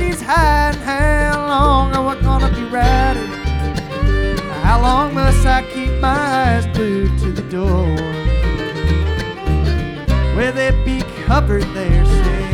trees high, and how long are we gonna be riding? How long must I keep my eyes glued to the door? Will they be covered there, say?